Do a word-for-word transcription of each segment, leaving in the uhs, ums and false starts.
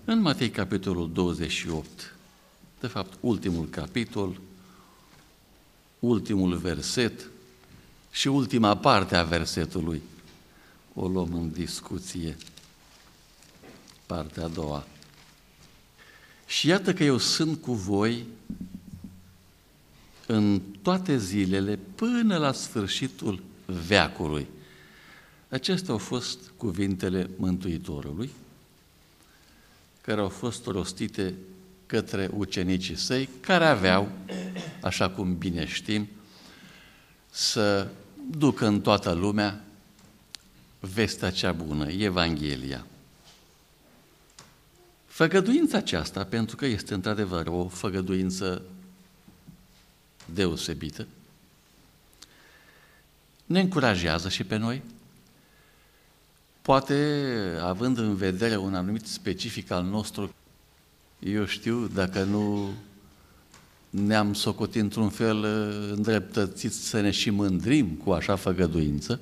În Matei, capitolul douăzeci și opt, de fapt, ultimul capitol, ultimul verset și ultima parte a versetului, o luăm în discuție, partea a doua. Și iată că eu sunt cu voi în toate zilele până la sfârșitul veacului. Acestea au fost cuvintele Mântuitorului, care au fost rostite către ucenicii săi, care aveau, așa cum bine știm, să ducă în toată lumea vestea cea bună, Evanghelia. Făgăduința aceasta, pentru că este într-adevăr o făgăduință deosebită, ne încurajează și pe noi, poate având în vedere un anumit specific al nostru, eu știu, dacă nu ne-am socotit într-un fel îndreptățiți să ne și mândrim cu așa făgăduință,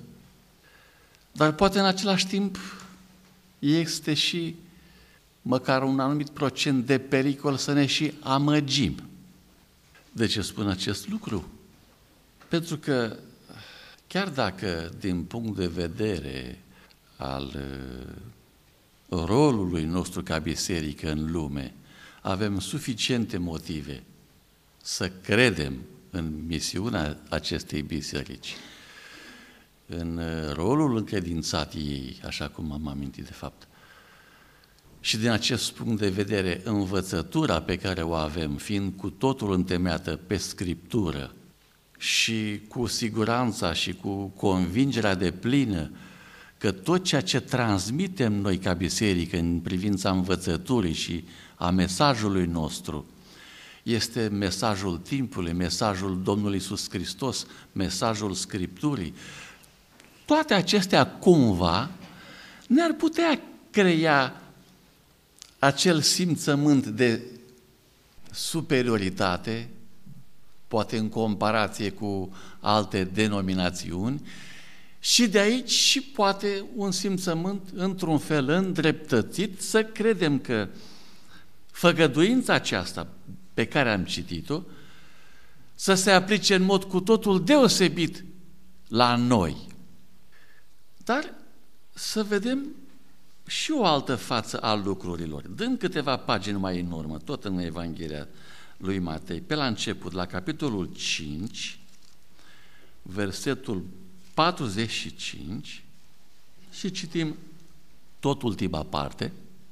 dar poate în același timp este și măcar un anumit procent de pericol să ne și amăgim. De ce spun acest lucru? Pentru că chiar dacă din punct de vedere al rolului nostru ca biserică în lume avem suficiente motive să credem în misiunea acestei biserici, în rolul încredințat ei, așa cum am amintit de fapt, și din acest punct de vedere învățătura pe care o avem, fiind cu totul întemeiată pe Scriptură și cu siguranța și cu convingerea deplină că tot ceea ce transmitem noi ca biserică în privința învățăturii și a mesajului nostru este mesajul timpului, mesajul Domnului Iisus Hristos, mesajul Scripturii. Toate acestea cumva ne-ar putea crea acel simțământ de superioritate, poate în comparație cu alte denominațiuni, și de aici și poate un simțământ într-un fel îndreptățit să credem că făgăduința aceasta pe care am citit-o să se aplice în mod cu totul deosebit la noi. Dar să vedem și o altă față a lucrurilor. Dând câteva pagini mai în urmă, tot în Evanghelia lui Matei, pe la început, la capitolul cinci, versetul patruzeci și cinci, și citim tot ultima parte,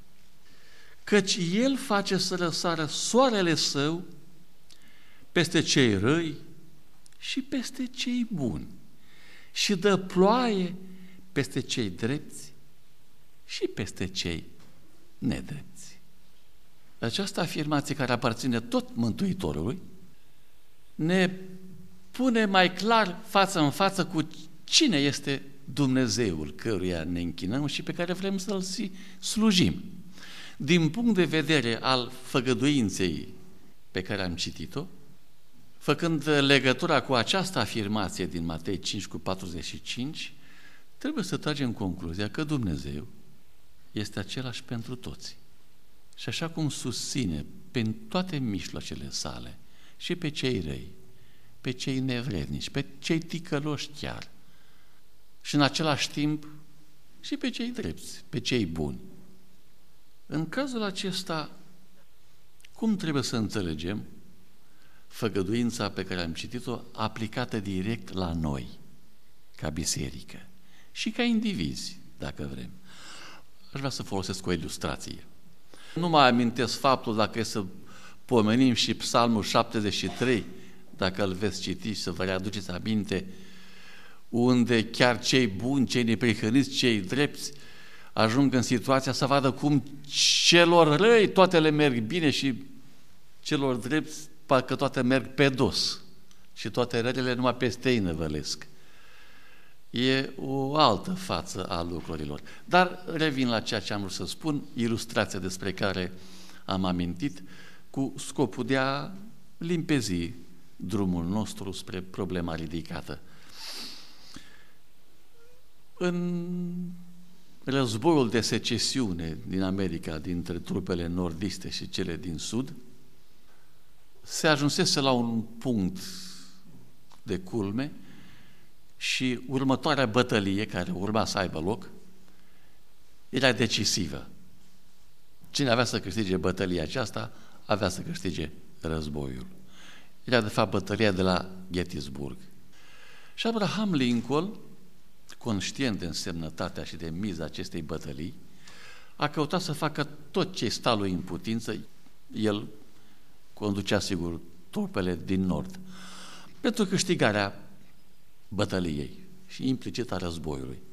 căci El face să răsară soarele Său peste cei răi și peste cei buni și dă ploaie peste cei drepți și peste cei nedrepți. Această afirmație, care aparține tot Mântuitorului, ne pune mai clar față în față cu cine este Dumnezeul căruia ne închinăm și pe care vrem să-L slujim. Din punct de vedere al făgăduinței pe care am citit-o, făcând legătura cu această afirmație din Matei cinci cu patruzeci și cinci, trebuie să tragem concluzia că Dumnezeu este același pentru toți. Și așa cum susține prin toate mijloacele sale și pe cei răi, pe cei nevrednici, pe cei ticăloși chiar, și în același timp și pe cei drepți, pe cei buni. În cazul acesta, cum trebuie să înțelegem făgăduința pe care am citit-o aplicată direct la noi, ca biserică și ca indivizi, dacă vrem? Aș vrea să folosesc o ilustrație. Nu mai amintesc faptul, dacă e să pomenim și Psalmul șaptezeci și trei, dacă îl veți citi și să vă readuceți aminte, unde chiar cei buni, cei neprihăniți, cei drepți ajung în situația să vadă cum celor răi toate le merg bine și celor drepți parcă toate merg pe dos și toate rările numai peste ei năvălesc. E o altă față a lucrurilor. Dar revin la ceea ce am vrut să spun, ilustrația despre care am amintit, cu scopul de a limpezi drumul nostru spre problema ridicată. În războiul de secesiune din America, dintre trupele nordiste și cele din sud, se ajunsese la un punct de culme și următoarea bătălie care urma să aibă loc era decisivă. Cine avea să câștige bătălia aceasta, avea să câștige războiul. Era de fapt bătălia de la Gettysburg. Și Abraham Lincoln, conștient de însemnătatea și de miza acestei bătălii, a căutat să facă tot ce sta lui în putință. El conducea, sigur, trupele din nord, pentru câștigarea bătăliei și implicit a războiului.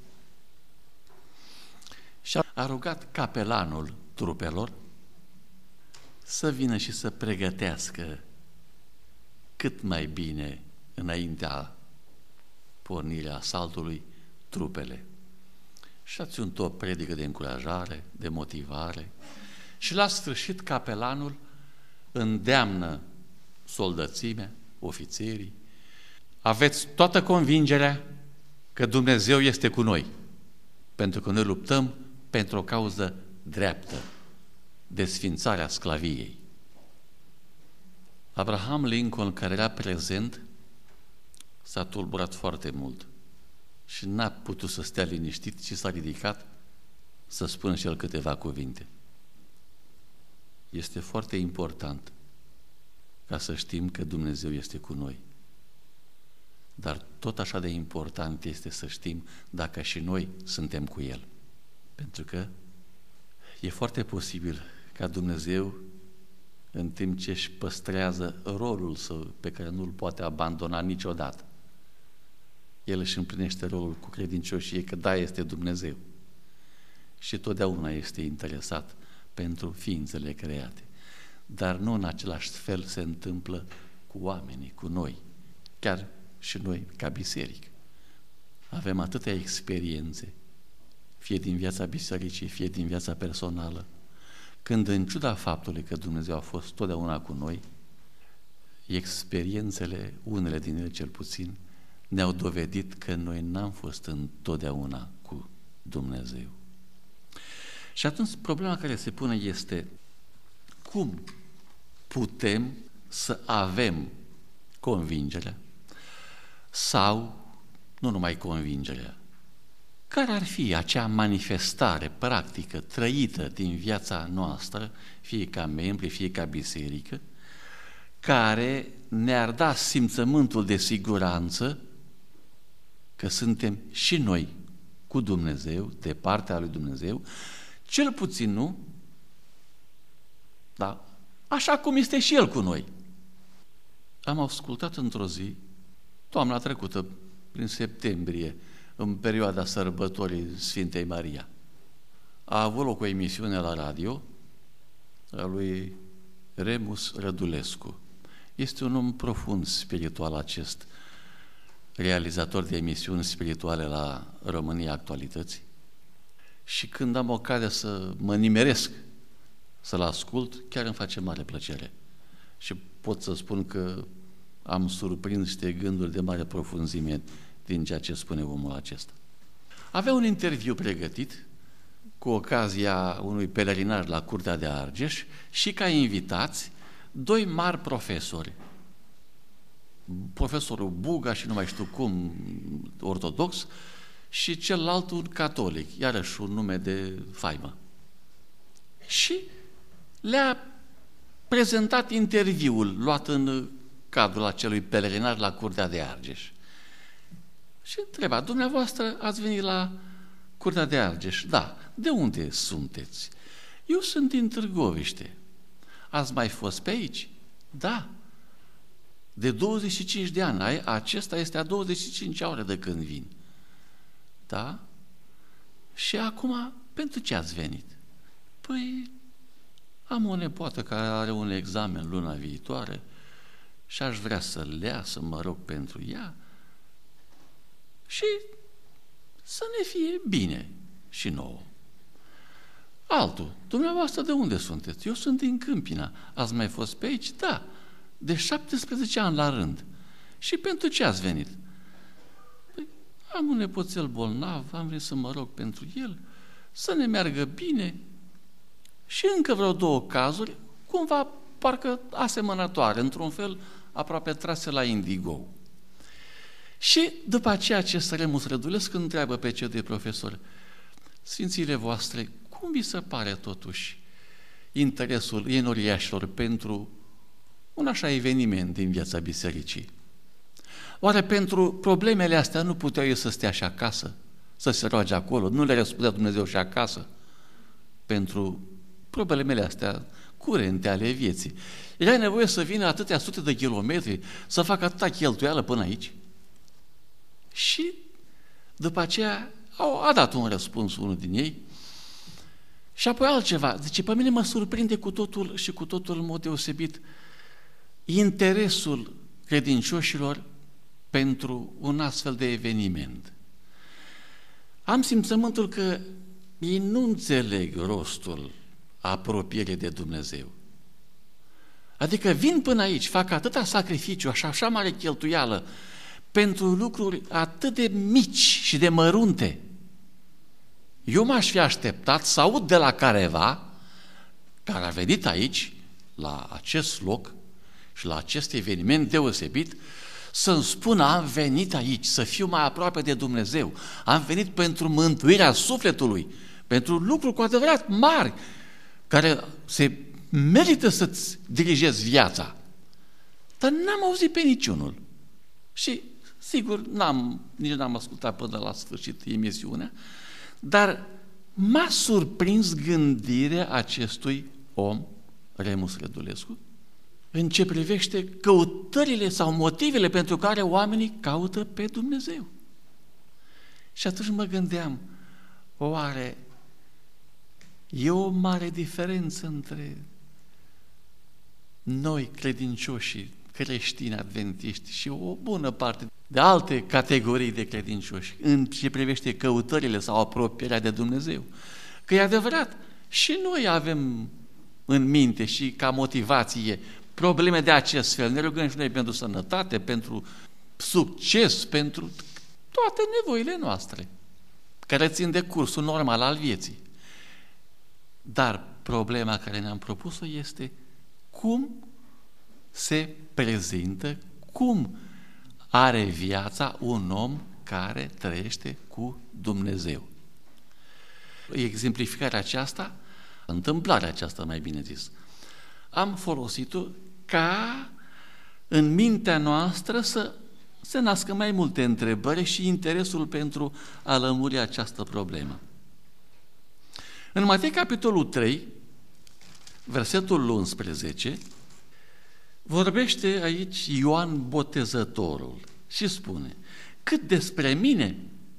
Și a rugat capelanul trupelor să vină și să pregătească cât mai bine înaintea pornirea asaltului trupele. Și a ținut o predică de încurajare, de motivare și la sfârșit capelanul îndeamnă soldățimea, ofițerii: aveți toată convingerea că Dumnezeu este cu noi, pentru că noi luptăm pentru o cauză dreaptă, desfințarea sclaviei. Abraham Lincoln, care era prezent, s-a tulburat foarte mult și n-a putut să stea liniștit, ci s-a ridicat să spună și el câteva cuvinte. Este foarte important ca să știm că Dumnezeu este cu noi. Dar tot așa de important este să știm dacă și noi suntem cu El. Pentru că e foarte posibil ca Dumnezeu, în timp ce își păstrează rolul său pe care nu-l poate abandona niciodată, El își împlinește rolul cu credincioșie, că da, este Dumnezeu. Și totdeauna este interesat pentru ființele create. Dar nu în același fel se întâmplă cu oamenii, cu noi, chiar și noi ca biserică. Avem atâtea experiențe, fie din viața bisericii, fie din viața personală, când în ciuda faptului că Dumnezeu a fost totdeauna cu noi, experiențele, unele din ele cel puțin, ne-au dovedit că noi n-am fost întotdeauna cu Dumnezeu. Și atunci problema care se pune este: cum putem să avem convingerea sau nu numai convingerea? Care ar fi acea manifestare practică, trăită din viața noastră, fie ca membri, fie ca biserică, care ne-ar da simțământul de siguranță că suntem și noi cu Dumnezeu, de partea lui Dumnezeu, cel puțin nu, dar așa cum este și El cu noi. Am ascultat într-o zi, toamna trecută, prin septembrie, în perioada sărbătorii Sfintei Maria, a avut loc o emisiune la radio a lui Remus Rădulescu. Este un om profund spiritual acest realizator de emisiuni spirituale la România Actualității. Și când am ocazia să mă nimeresc să-l ascult, chiar îmi face mare plăcere. Și pot să spun că am surprins niște gânduri de mare profunzime din ceea ce spune omul acesta. Avea un interviu pregătit cu ocazia unui pelerinaj la Curtea de Argeș și ca invitați doi mari profesori. Profesorul Buga și nu mai știu cum, ortodox, și celălalt un catolic, iarăși un nume de faimă. Și le-a prezentat interviul luat în cadrul acelui pelerinaj la Curtea de Argeș. Și întreba: dumneavoastră ați venit la Curtea de Argeș? Da. De unde sunteți? Eu sunt din Târgoviște. Ați mai fost pe aici? Da. De douăzeci și cinci de ani. Acesta este a douăzeci și cincea oră de când vin. Da? Și acum, pentru ce ați venit? Păi, am o nepoată care are un examen luna viitoare și aș vrea să-l lea, să mă rog pentru ea și să ne fie bine și nouă. Altul: dumneavoastră de unde sunteți? Eu sunt din Câmpina. Ați mai fost pe aici? Da. De șaptesprezece ani la rând. Și pentru ce ați venit? Păi, am un nepoțel bolnav, am venit să mă rog pentru el să ne meargă bine și încă vreo două cazuri, cumva parcă asemănătoare, într-un fel aproape trase la Indigo. Și după aceea acest Remus Rădulescu întreabă pe cei doi profesori: Sfințile voastre, cum vi se pare totuși interesul enoriașilor pentru un așa eveniment din viața bisericii? Oare pentru problemele astea nu puteau ei să stea și acasă, să se roage acolo? Nu le răspundea Dumnezeu și acasă pentru problemele astea curente ale vieții? Era nevoie să vină atâtea sute de kilometri, să facă atâta cheltuială până aici? Și după aceea au, a dat un răspuns unul din ei. Și apoi altceva. Zice, pe mine mă surprinde cu totul și cu totul în mod deosebit interesul credincioșilor pentru un astfel de eveniment. Am simțământul că ei nu înțeleg rostul apropierii de Dumnezeu. Adică vin până aici, fac atâta sacrificiu, așa, așa mare cheltuială, pentru lucruri atât de mici și de mărunte. Eu m-aș fi așteptat să aud de la careva care a venit aici, la acest loc și la acest eveniment deosebit, să-mi spună: am venit aici să fiu mai aproape de Dumnezeu, am venit pentru mântuirea sufletului, pentru lucruri cu adevărat mari, care se merită să-ți dirigezi viața. Dar n-am auzit pe niciunul. Și, sigur, n-am, nici n-am ascultat până la sfârșit emisiunea, dar m-a surprins gândirea acestui om, Remus Rădulescu, în ce privește căutările sau motivele pentru care oamenii caută pe Dumnezeu. Și atunci mă gândeam, oare e o mare diferență între noi, credincioșii, creștini adventiști, și o bună parte de alte categorii de credincioși în ce privește căutările sau apropierea de Dumnezeu? Că e adevărat, și noi avem în minte și ca motivație probleme de acest fel. Ne rugăm și noi pentru sănătate, pentru succes, pentru toate nevoile noastre, care țin de cursul normal al vieții. Dar problema care ne-am propus-o este cum se prezintă, cum are viața un om care trăiește cu Dumnezeu. Exemplificarea aceasta, întâmplarea aceasta, mai bine zis, am folosit-o ca în mintea noastră să se nască mai multe întrebări și interesul pentru a lămuri această problemă. În Matei, capitolul trei, versetul unsprezece, vorbește aici Ioan Botezătorul și spune: cât despre mine,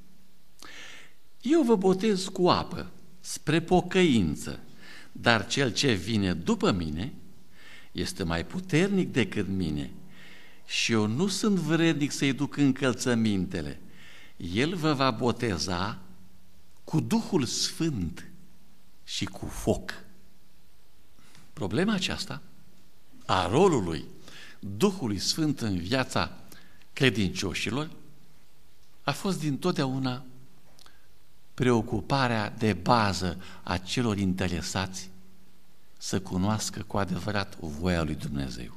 eu vă botez cu apă spre pocăință, dar cel ce vine după mine este mai puternic decât mine și eu nu sunt vrednic să-i duc încălțămintele. El vă va boteza cu Duhul Sfânt și cu foc. Problema aceasta a rolului Duhului Sfânt în viața credincioșilor a fost dintotdeauna preocuparea de bază a celor interesați să cunoască cu adevărat voia lui Dumnezeu.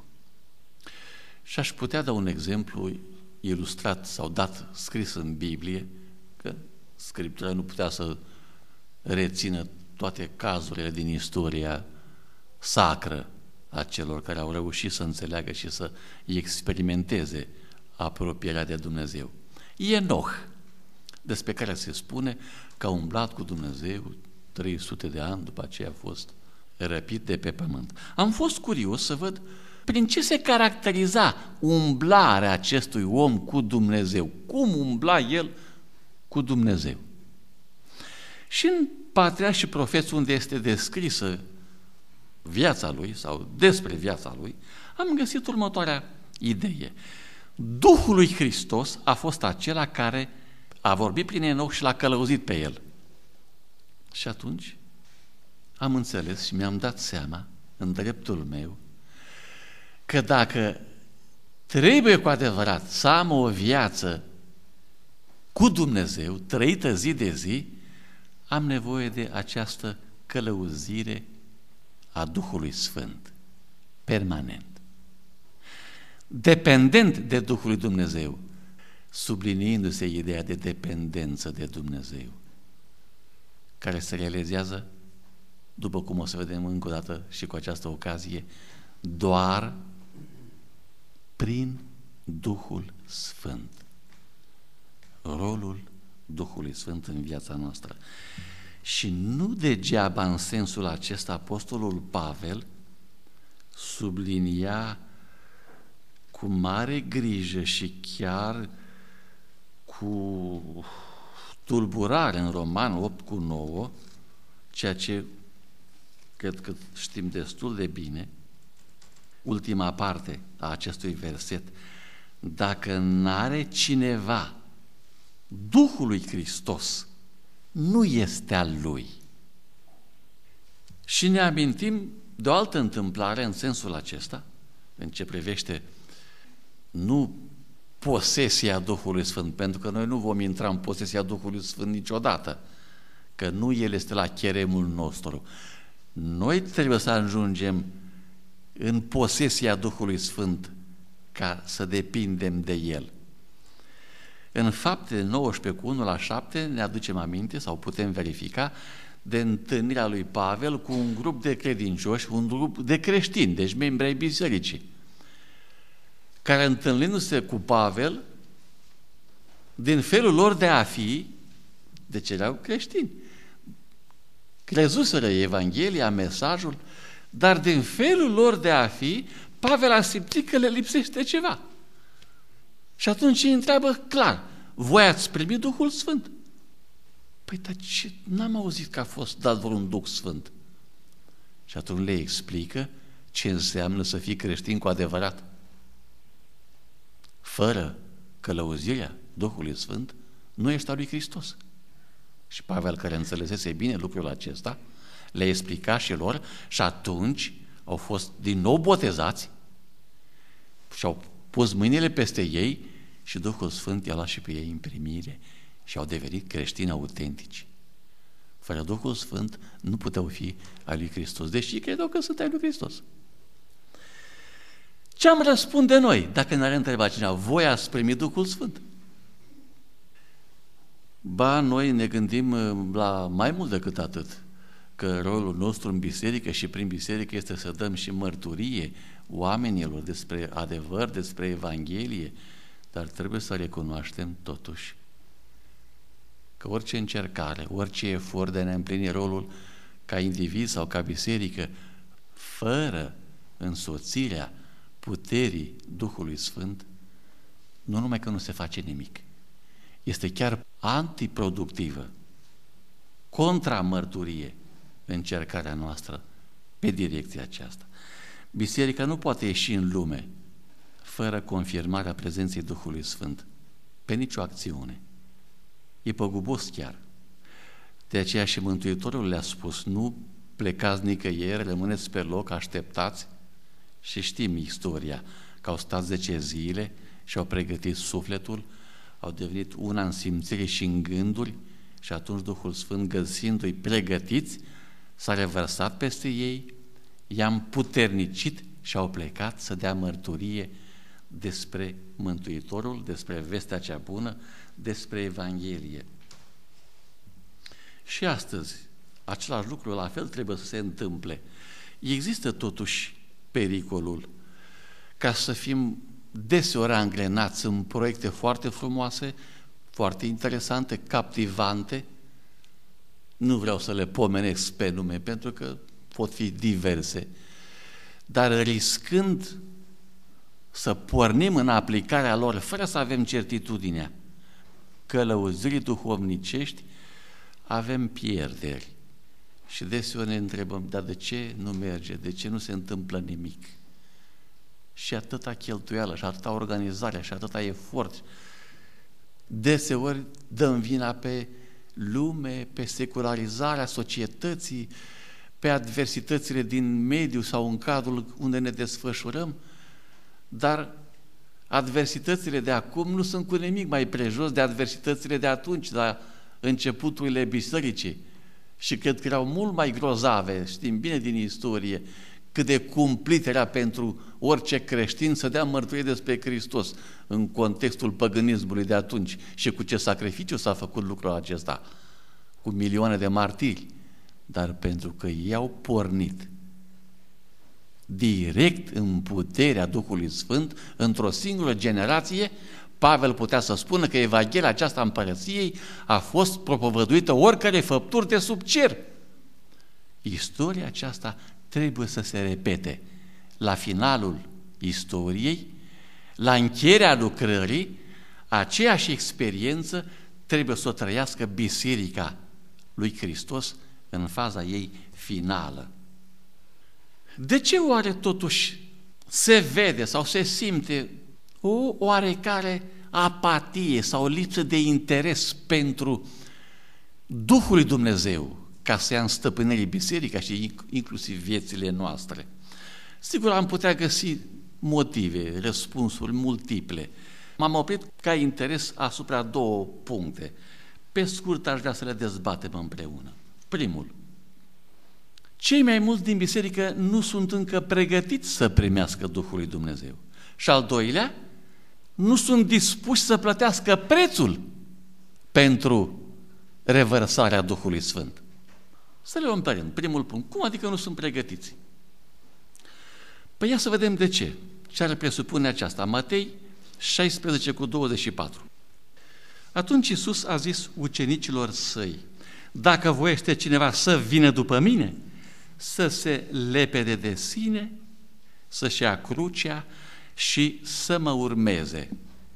Și aș putea da un exemplu ilustrat sau dat, scris în Biblie, că Scriptura nu putea să rețină toate cazurile din istoria sacră a celor care au reușit să înțeleagă și să experimenteze apropierea de Dumnezeu. Enoch, despre care se spune că a umblat cu Dumnezeu trei sute de ani, după aceea a fost răpit de pe pământ. Am fost curios să văd prin ce se caracteriza umblarea acestui om cu Dumnezeu. Cum umbla el cu Dumnezeu? Și în Patriarhi și Profeți, unde este descrisă viața lui sau despre viața lui, am găsit următoarea idee. Duhul lui Hristos a fost acela care a vorbit prin Enoch și l-a călăuzit pe el. Și atunci am înțeles și mi-am dat seama, în dreptul meu, că dacă trebuie cu adevărat să am o viață cu Dumnezeu, trăită zi de zi, am nevoie de această călăuzire a Duhului Sfânt, permanent. Dependent de Duhul lui Dumnezeu, subliniindu-se ideea de dependență de Dumnezeu, care se realizează, după cum o să vedem încă o dată și cu această ocazie, doar prin Duhul Sfânt. Rolul Duhului Sfânt în viața noastră. Și nu degeaba în sensul acesta apostolul Pavel sublinia cu mare grijă și chiar cu tulburare în Roman opt cu nouă, ceea ce cred că știm destul de bine, ultima parte a acestui verset: dacă n-are cineva Duhul lui Hristos, nu este al lui. Și ne amintim de o altă întâmplare în sensul acesta, în ce privește nu posesia Duhului Sfânt, pentru că noi nu vom intra în posesia Duhului Sfânt niciodată, că nu El este la cheremul nostru. Noi trebuie să ajungem în posesia Duhului Sfânt ca să depindem de El. În Fapte nouăsprezece cu unu la șapte ne aducem aminte sau putem verifica de întâlnirea lui Pavel cu un grup de credincioși, un grup de creștini, deci membri ai bisericii, care întâlnindu-se cu Pavel, din felul lor de a fi, deci erau creștini, crezuseră Evanghelia, mesajul, dar din felul lor de a fi, Pavel a simțit că le lipsește ceva. Și atunci îi întreabă clar: voi ați primit Duhul Sfânt? Păi, dar ce? N-am auzit că a fost dat vreun Duh Sfânt. Și atunci le explică ce înseamnă să fii creștin cu adevărat. Fără călăuzirea Duhului Sfânt, nu ești al lui Hristos. Și Pavel, care înțelesese bine lucrul acesta, le explica și lor și atunci au fost din nou botezați și-au pus mâinile peste ei și Duhul Sfânt i-a luat și pe ei în primire și au devenit creștini autentici. Fără Duhul Sfânt nu puteau fi al lui Hristos, deși credeau că sunt al lui Hristos. Ce am răspunde noi dacă ne-ar întreba cineva: voi ați primit Duhul Sfânt? Ba, noi ne gândim la mai mult decât atât, că rolul nostru în biserică și prin biserică este să dăm și mărturie oamenilor despre adevăr, despre Evanghelie, dar trebuie să recunoaștem totuși că orice încercare, orice efort de a ne împlini rolul ca individ sau ca biserică, fără însoțirea puterii Duhului Sfânt, nu numai că nu se face nimic, este chiar antiproductivă, contramărturie încercarea noastră pe direcția aceasta. Biserica nu poate ieși în lume fără confirmarea prezenței Duhului Sfânt pe nicio acțiune. E păgubos chiar. De aceea și Mântuitorul le-a spus: nu plecați nicăieri, rămâneți pe loc, așteptați. Și știm istoria, că au stat zece zile și au pregătit sufletul, au devenit una în simțire și în gânduri și atunci Duhul Sfânt, găsindu-i pregătiți, s-a revărsat peste ei, i-a împuternicit și au plecat să dea mărturie despre Mântuitorul, despre vestea cea bună, despre Evanghelie. Și astăzi, același lucru la fel trebuie să se întâmple. Există totuși pericolul ca să fim deseori angrenați în proiecte foarte frumoase, foarte interesante, captivante. Nu vreau să le pomenesc pe nume, pentru că pot fi diverse, dar riscând să pornim în aplicarea lor fără să avem certitudinea călăuzirii duhovnicești, avem pierderi. Și deseori ne întrebăm: dar de ce nu merge? De ce nu se întâmplă nimic? Și atâta cheltuială, și atâta organizare, și atâta efort. Deseori dăm vina pe lume, pe secularizarea societății, pe adversitățile din mediu sau în cadrul unde ne desfășurăm, dar adversitățile de acum nu sunt cu nimic mai prejos de adversitățile de atunci, la începuturile bisericii, și cred că erau mult mai grozave, știm bine din istorie, cât de cumplit era pentru orice creștin să dea mărturie despre Hristos în contextul păgânismului de atunci și cu ce sacrificiu s-a făcut lucrul acesta, cu milioane de martiri, dar pentru că ei au pornit direct în puterea Duhului Sfânt, într-o singură generație, Pavel putea să spună că Evanghelia aceasta a împărăției a fost propovăduită oricare făpturi de sub cer. Istoria aceasta trebuie să se repete la finalul istoriei, la încheierea lucrării, aceeași experiență trebuie să o trăiască Biserica lui Hristos în faza ei finală. De ce oare totuși se vede sau se simte o oarecare apatie sau lipsă de interes pentru Duhul lui Dumnezeu ca să ia în stăpânirii biserica și inclusiv viețile noastre? Sigur, am putea găsi motive, răspunsuri multiple. M-am oprit ca interes asupra două puncte. Pe scurt, aș vrea să le dezbatem împreună. Primul, cei mai mulți din biserică nu sunt încă pregătiți să primească Duhul lui Dumnezeu. Și al doilea, nu sunt dispuși să plătească prețul pentru revărsarea Duhului Sfânt. Să le luăm pe rând. Primul punct. Cum adică nu sunt pregătiți? Păi ia să vedem de ce. Ce ar presupune aceasta? Matei șaisprezece cu douăzeci și patru. Atunci Iisus a zis ucenicilor săi: dacă voiește cineva să vină după mine, să se lepede de sine, să-și ia crucea și să mă urmeze.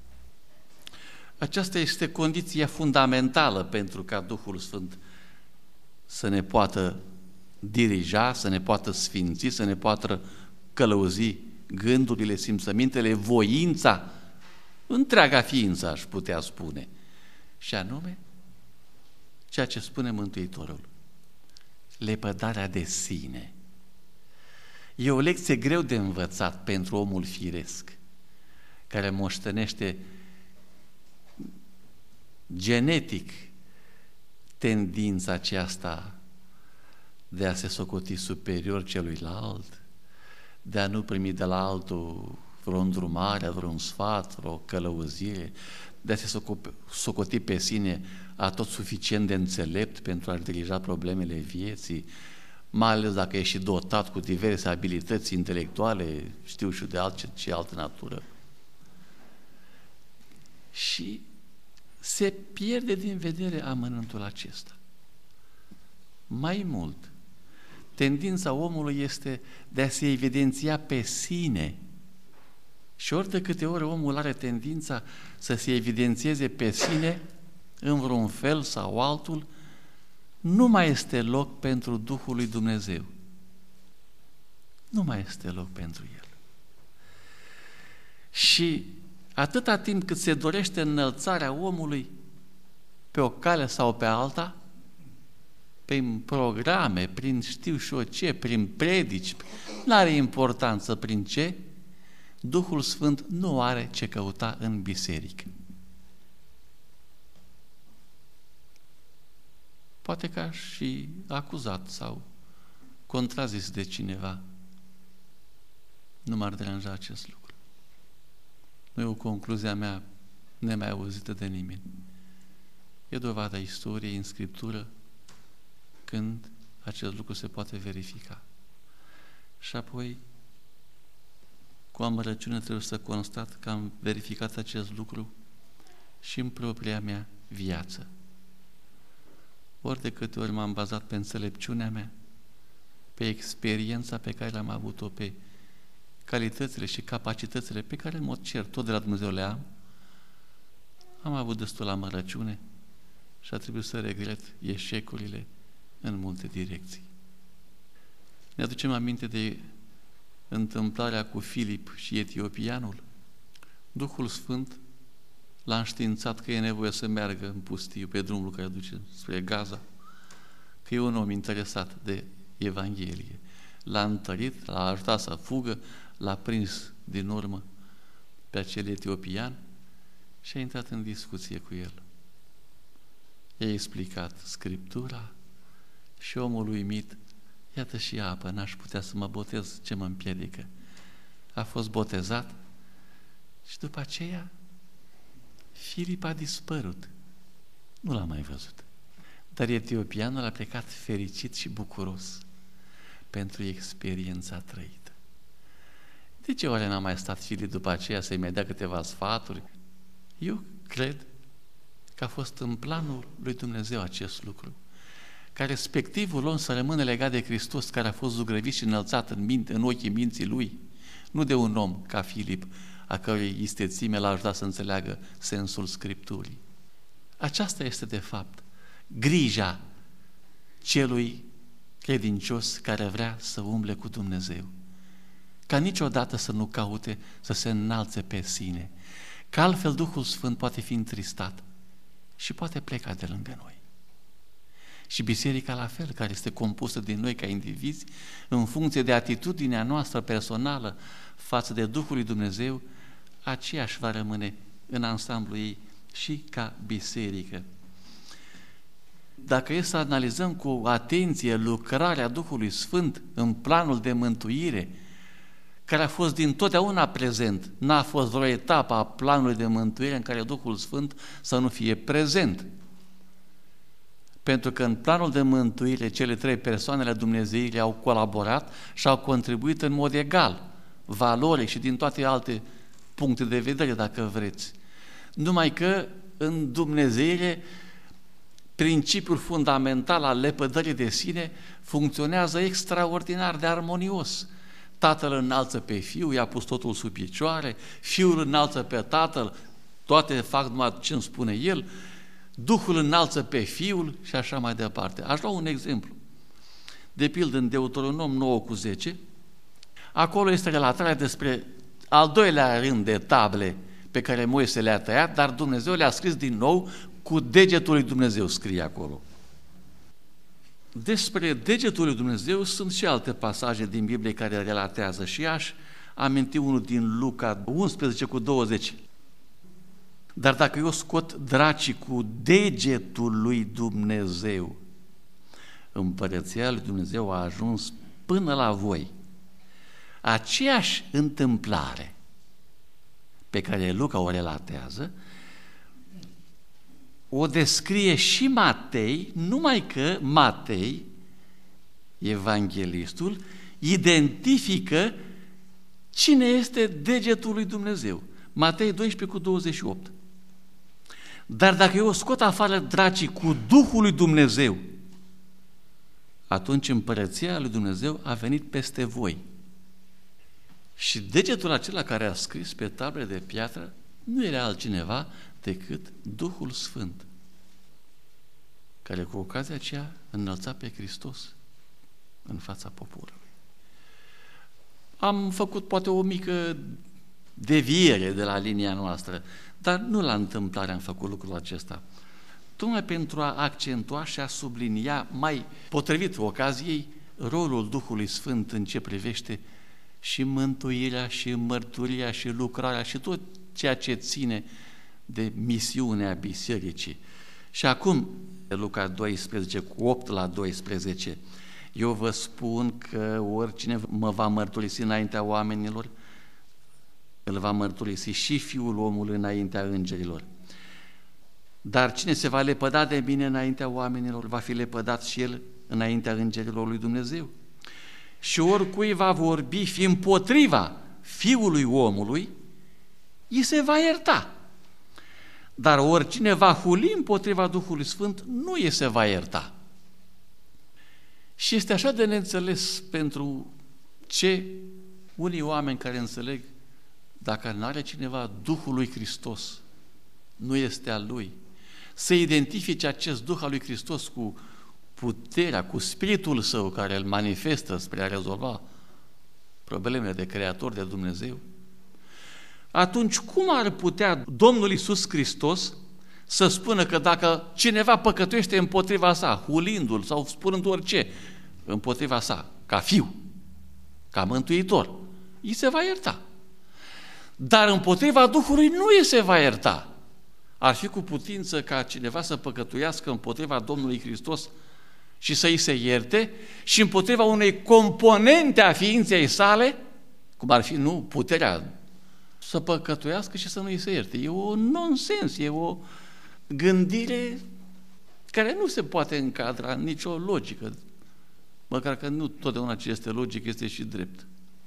Aceasta este condiția fundamentală pentru ca Duhul Sfânt să ne poată dirija, să ne poată sfinți, să ne poată călăuzi gândurile, simțămintele, voința, întreaga ființă, aș putea spune. Și anume, ceea ce spune Mântuitorul, lepădarea de sine. E o lecție greu de învățat pentru omul firesc, care moștenește genetic tendința aceasta de a se socoti superior celuilalt, de a nu primi de la altul vreo îndrumare, vreun sfat, vreo călăuzire, de a se socoti pe sine a tot suficient de înțelept pentru a dirija problemele vieții, mai ales dacă e și dotat cu diverse abilități intelectuale, știu și de alt și altă natură. Și se pierde din vedere amănântul acesta. Mai mult, tendința omului este de a se evidenția pe sine. Și ori de câte ori omul are tendința să se evidențieze pe sine în vreun fel sau altul, nu mai este loc pentru Duhul lui Dumnezeu. Nu mai este loc pentru El. Și atâta timp cât se dorește înălțarea omului pe o cale sau pe alta, prin programe, prin știu și eu ce, prin predici, n-are importanță prin ce, Duhul Sfânt nu are ce căuta în biserică. Poate că aș fi acuzat sau contrazis de cineva. Nu m-ar deranja acest lucru. Nu e o concluzie a mea nemai auzită de nimeni. E dovada istoriei în Scriptură când acest lucru se poate verifica. Și apoi, cu amărăciune trebuie să constat că am verificat acest lucru și în propria mea viață. Ori de câte ori m-am bazat pe înțelepciunea mea, pe experiența pe care am avut-o, pe calitățile și capacitățile pe care, în mod cert, tot de la Dumnezeu le am, am avut destul amărăciune și a trebuit să regret eșecurile în multe direcții. Ne aducem aminte de întâmplarea cu Filip și etiopianul. Duhul Sfânt l-a înștiințat că e nevoie să meargă în pustiu, pe drumul care duce spre Gaza, că e un om interesat de Evanghelie. L-a întărit, l-a ajutat să fugă, l-a prins din urmă pe acel etiopian și a intrat în discuție cu el. I-a explicat Scriptura, Și omul uimit, iată și apă, n-aș putea să mă botez, ce mă împiedică? A fost botezat și după aceea Filip a dispărut. Nu l-a mai văzut. Dar etiopianul a plecat fericit și bucuros pentru experiența trăită. De ce oare n-a mai stat Filip după aceea să-i mai dea câteva sfaturi? Eu cred că a fost în planul lui Dumnezeu acest lucru, ca respectivul om să rămână legat de Hristos, care a fost zugrăvit și înălțat în, minte, în ochii minții lui, nu de un om ca Filip, a cărui istețime l-a ajutat să înțeleagă sensul Scripturii. Aceasta este, de fapt, grija celui credincios care vrea să umble cu Dumnezeu. Ca niciodată să nu caute să se înalțe pe sine, că altfel Duhul Sfânt poate fi întristat și poate pleca de lângă noi. Și biserica la fel, care este compusă din noi ca indivizi, în funcție de atitudinea noastră personală față de Duhul lui Dumnezeu, aceeași va rămâne în ansamblu ei și ca biserică. Dacă e să analizăm cu atenție lucrarea Duhului Sfânt în planul de mântuire, care a fost dintotdeauna prezent, n-a fost vreo etapă a planului de mântuire în care Duhul Sfânt să nu fie prezent. Pentru că în planul de mântuire cele trei persoane ale Dumnezeirii au colaborat și au contribuit în mod egal, valoric și din toate alte puncte de vedere, dacă vreți. Numai că în Dumnezeire principiul fundamental al lepădării de sine funcționează extraordinar de armonios. Tatăl înalță pe Fiul, i-a pus totul sub picioare, Fiul înalță pe Tatăl, toate fac numai ce îmi spune El, Duhul înalță pe Fiul și așa mai departe. Aș lua un exemplu. De pildă în Deuteronom nouă cu zece, acolo este relatarea despre al doilea rând de table pe care Moise le-a tăiat, dar Dumnezeu le-a scris din nou cu degetul lui Dumnezeu, scrie acolo. Despre degetul lui Dumnezeu sunt și alte pasaje din Biblie care relatează și aș aminti unul din Luca unsprezece cu douăzeci. Dar dacă eu scot dracii cu degetul lui Dumnezeu, împărăția lui Dumnezeu a ajuns până la voi. Aceeași întâmplare pe care Luca o relatează, o descrie și Matei, numai că Matei, evanghelistul, identifică cine este degetul lui Dumnezeu. Matei doisprezece cu douăzeci și opt. Dar dacă eu scot afară dracii cu Duhul lui Dumnezeu, atunci împărăția lui Dumnezeu a venit peste voi. Și degetul acela care a scris pe tablele de piatră nu era altcineva decât Duhul Sfânt, care cu ocazia aceea înălța pe Hristos în fața poporului. Am făcut poate o mică deviere de la linia noastră, dar nu la întâmplare am făcut lucrul acesta. Tocmai pentru a accentua și a sublinia mai potrivit ocaziei rolul Duhului Sfânt în ce privește și mântuirea, și mărturia, și lucrarea, și tot ceea ce ține de misiunea bisericii. Și acum, Luca doisprezece, cu opt la doisprezece, eu vă spun că oricine mă va mărturisi înaintea oamenilor, îl va mărturisi și Fiul omului înaintea îngerilor. Dar cine se va lepăda de mine înaintea oamenilor, va fi lepădat și el înaintea îngerilor lui Dumnezeu. Și oricui va vorbi fi împotriva Fiului omului, îi se va ierta. Dar oricine va huli împotriva Duhului Sfânt, nu îi se va ierta. Și este așa de neînțeles pentru ce unii oameni care înțeleg, dacă nu are cineva Duhul lui Hristos, nu este al lui, să identifice acest Duh al lui Hristos cu puterea, cu Spiritul Său care îl manifestă spre a rezolva problemele de Creator, de Dumnezeu, atunci cum ar putea Domnul Iisus Hristos să spună că dacă cineva păcătuiește împotriva sa, hulindu-l sau spunând orice împotriva sa, ca fiu, ca mântuitor, îi se va ierta. Dar împotriva Duhului nu îi se va ierta. Ar fi cu putință ca cineva să păcătuiască împotriva Domnului Hristos și să îi se ierte și împotriva unei componente a ființei sale, cum ar fi, nu, puterea să păcătuiască și să nu îi se ierte. E o nonsens, e o gândire care nu se poate încadra în nicio logică, măcar că nu totdeauna ce este logic este și drept.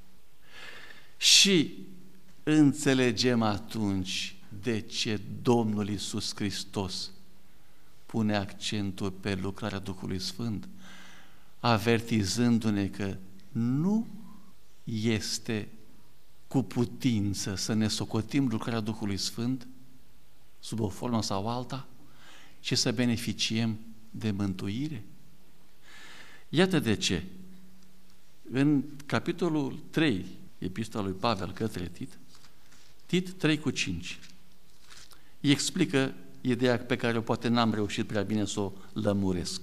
Și înțelegem atunci de ce Domnul Iisus Hristos pune accentul pe lucrarea Duhului Sfânt, avertizându-ne că nu este cu putință să ne socotim lucrarea Duhului Sfânt sub o formă sau alta, ci să beneficiem de mântuire. Iată de ce. În capitolul trei, epistola lui Pavel către Tit, Tit trei cu cinci, îi explică ideea pe care o poate n-am reușit prea bine să o lămuresc.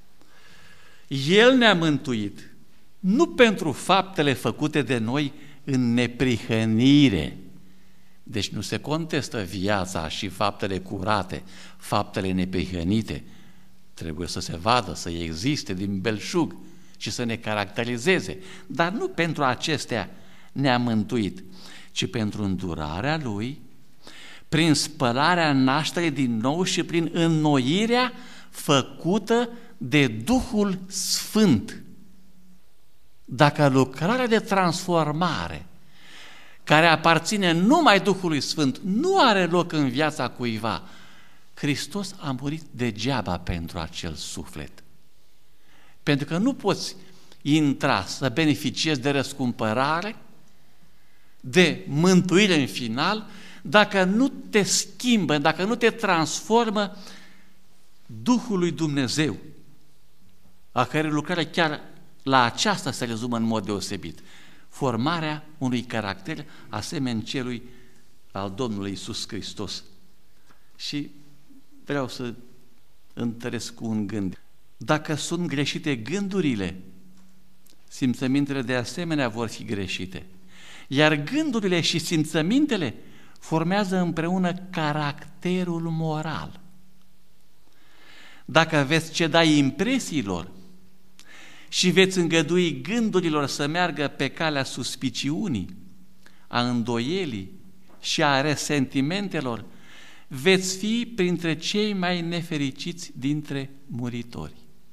El ne-a mântuit nu pentru faptele făcute de noi în neprihănire. Deci nu se contestă viața și faptele curate, faptele neprihănite. Trebuie să se vadă, să existe din belșug și să ne caracterizeze. Dar nu pentru acestea ne-a mântuit, ci pentru îndurarea Lui, prin spălarea nașterii din nou și prin înnoirea făcută de Duhul Sfânt. Dacă lucrarea de transformare care aparține numai Duhului Sfânt nu are loc în viața cuiva, Hristos a murit degeaba pentru acel suflet. Pentru că nu poți intra să beneficiezi de răscumpărare, de mântuire în final, dacă nu te schimbă, dacă nu te transformă Duhul lui Dumnezeu, a cărei lucrare chiar la aceasta se rezumă în mod deosebit. Formarea unui caracter asemeni celui al Domnului Iisus Hristos. Și vreau să întăresc cu un gând. Dacă sunt greșite gândurile, simțămintele de asemenea vor fi greșite. Iar gândurile și simțămintele formează împreună caracterul moral. Dacă veți ceda impresiilor și veți îngădui gândurilor să meargă pe calea suspiciunii, a îndoielii și a resentimentelor, veți fi printre cei mai nefericiți dintre muritori.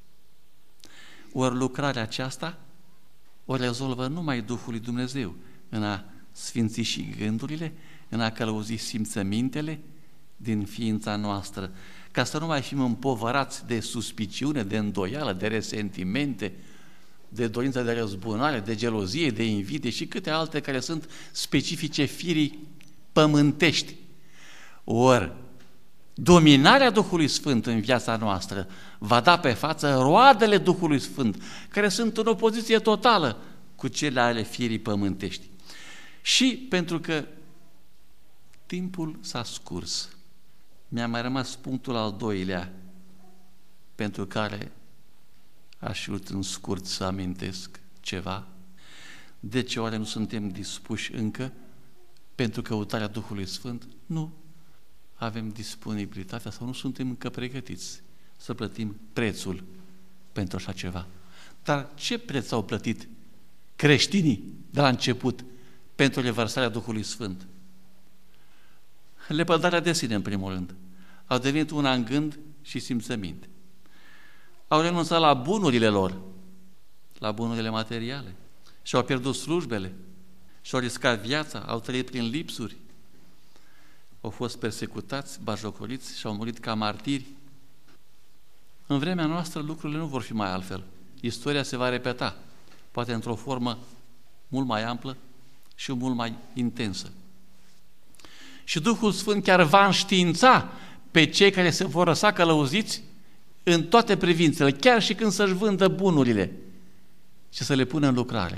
Ori lucrarea aceasta o rezolvă numai Duhul lui Dumnezeu în a sfinți și gândurile, în a călăuzi simțămintele din ființa noastră, ca să nu mai fim împovărați de suspiciune, de îndoială, de resentimente, de dorință de răzbunare, de gelozie, de invidie și câte alte care sunt specifice firii pământești. Ori, dominarea Duhului Sfânt în viața noastră va da pe față roadele Duhului Sfânt, care sunt în opoziție totală cu cele ale firii pământești. Și pentru că timpul s-a scurs, mi-a mai rămas punctul al doilea, pentru care aș vrut în scurt să amintesc ceva. De ce oare nu suntem dispuși încă pentru căutarea Duhului Sfânt? Nu avem disponibilitatea sau nu suntem încă pregătiți să plătim prețul pentru așa ceva. Dar ce preț au plătit creștinii de la început pentru revărsarea Duhului Sfânt? Lepădarea de sine, în primul rând. Au devenit una în gând și simțăminte. Au renunțat la bunurile lor, la bunurile materiale, și-au pierdut slujbele, și-au riscat viața, au trăit prin lipsuri, au fost persecutați, bajocoriți și au murit ca martiri. În vremea noastră lucrurile nu vor fi mai altfel. Istoria se va repeta, poate într-o formă mult mai amplă și mult mai intensă. Și Duhul Sfânt chiar va înștiința pe cei care se vor lăsa călăuziți în toate privințele, chiar și când să-și vândă bunurile și să le pună în lucrare.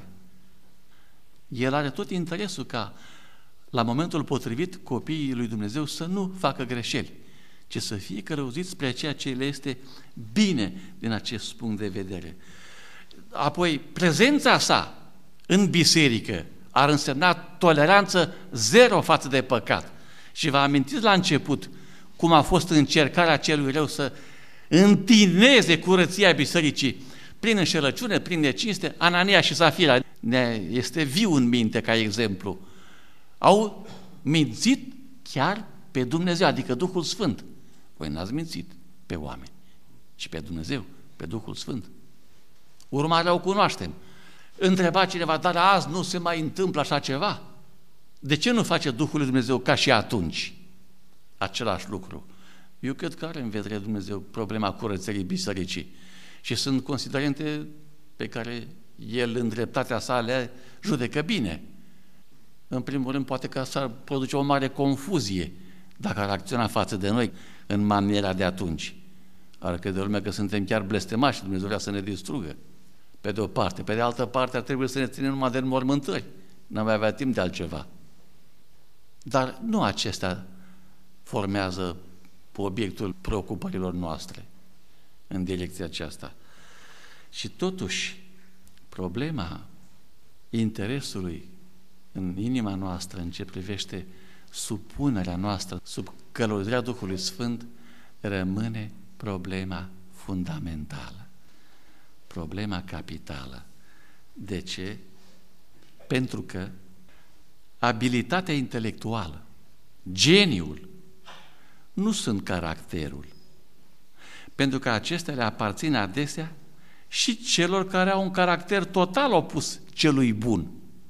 El are tot interesul ca la momentul potrivit copiii lui Dumnezeu să nu facă greșeli, ci să fie călăuziți spre ceea ce le este bine din acest punct de vedere. Apoi, prezența sa în biserică ar însemna toleranță zero față de păcat. Și vă amintiți la început cum a fost încercarea celui rău să întineze curăția bisericii prin înșelăciune, prin necinste. Anania și Safira ne este viu în minte ca exemplu. Au mințit chiar pe Dumnezeu, adică Duhul Sfânt. Voi n-ați mințit pe oameni, ci pe Dumnezeu, pe Duhul Sfânt. Urmarea o cunoaștem. Întreba cineva, dar azi nu se mai întâmplă așa ceva? De ce nu face Duhul lui Dumnezeu ca și atunci același lucru? Eu cred că are în vedere Dumnezeu problema curățării bisericii și sunt considerente pe care El în dreptatea sa le judecă bine. În primul rând, poate că s-ar produce o mare confuzie dacă ar acționa față de noi în maniera de atunci. Ar crede lumea că suntem chiar blestemași și Dumnezeu vrea să ne distrugă. Pe de o parte. Pe de altă parte, ar trebui să ne ținem numai de înmormântări. N-am mai avea timp de altceva. Dar nu acestea formează obiectul preocupărilor noastre în direcția aceasta. Și totuși, problema interesului în inima noastră în ce privește supunerea noastră sub călăuzirea Duhului Sfânt rămâne problema fundamentală, problema capitală. De ce? Pentru că abilitatea intelectuală, geniul, nu sunt caracterul, pentru că acestea le aparțin adesea și celor care au un caracter total opus celui bun.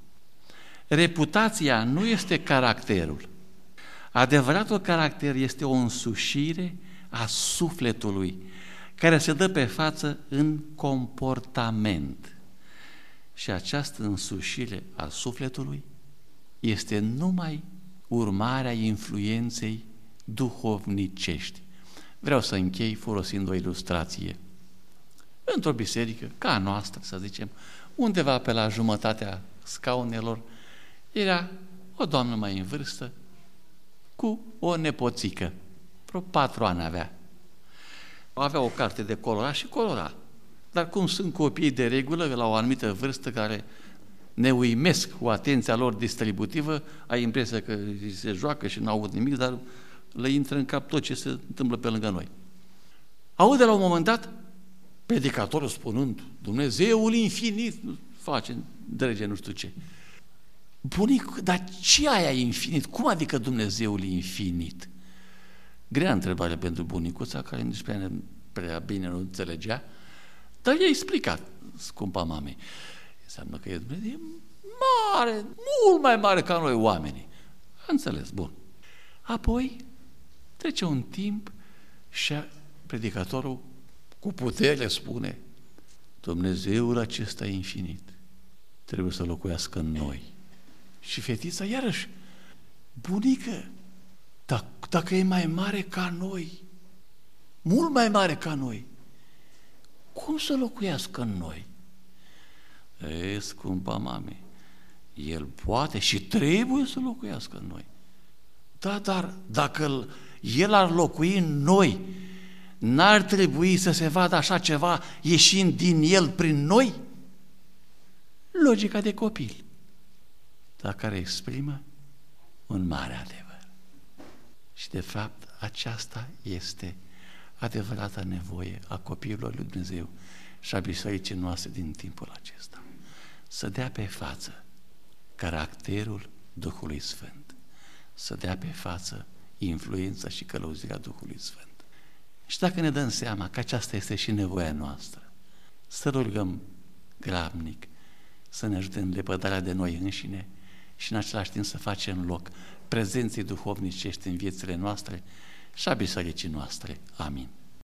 Reputația nu este caracterul. Adevăratul caracter este o însușire a sufletului, care se dă pe față în comportament. Și această însușire a sufletului este numai urmarea influenței duhovnicești. Vreau să închei folosind o ilustrație. Într-o biserică, ca a noastră, să zicem, undeva pe la jumătatea scaunelor, era o doamnă mai în vârstă cu o nepoțică. Vreo patru ani avea. Avea o carte de colorat și colora. Dar cum sunt copiii de regulă la o anumită vârstă care ne uimesc cu atenția lor distributivă, ai impresia că se joacă și nu aud nimic, dar le intră în cap tot ce se întâmplă pe lângă noi. Aude la un moment dat predicatorul spunând, Dumnezeul infinit, face, drege nu știu ce. Bunic, dar ce aia infinit? Cum adică Dumnezeul infinit? Grea întrebare pentru bunicuța, care nici prea, prea bine nu înțelegea, dar i-a explicat, scumpa mamei. Înseamnă că e Dumnezeu mare, mult mai mare ca noi oamenii. A înțeles, bun. Apoi trece un timp și predicatorul cu putere spune, Dumnezeul acesta infinit trebuie să locuiască în noi. Și fetița iarăși, bunică, dacă, dacă e mai mare ca noi, mult mai mare ca noi, cum să locuiască în noi? E, scumpa mame, El poate și trebuie să locuiască în noi. Da, dar dacă El ar locui în noi, n-ar trebui să se vadă așa ceva ieșind din El prin noi? Logica de copil, dar care exprimă un mare adevăr. Și de fapt aceasta este adevărata nevoie a copiilor lui Dumnezeu și a bisericii noastre din timpul acesta. Să dea pe față caracterul Duhului Sfânt, să dea pe față influența și călăuzirea Duhului Sfânt. Și dacă ne dăm seama că aceasta este și nevoia noastră, să rugăm grabnic să ne ajute în lepădarea de noi înșine și în același timp să facem loc prezenței duhovnicești în viețile noastre și a bisericii noastre. Amin.